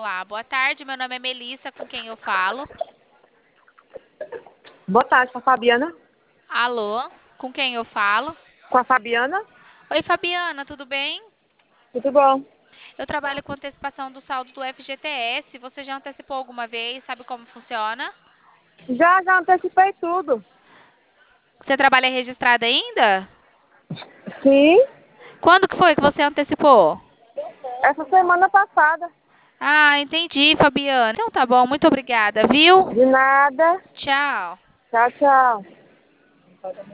Olá, boa tarde. Meu nome é Melissa, com quem eu falo? Boa tarde, com a Fabiana. Alô, com quem eu falo? Com a Fabiana? Oi, Fabiana, tudo bem? Tudo bom? Eu trabalho com antecipação do saldo do FGTS. Você já antecipou alguma vez? Sabe como funciona? Já antecipei tudo. Você trabalha registrada ainda? Sim, Quando que foi que você antecipou? essa semana passada. Ah, entendi, Fabiana. Então tá bom, muito obrigada, viu? De nada. Tchau. Tchau, tchau.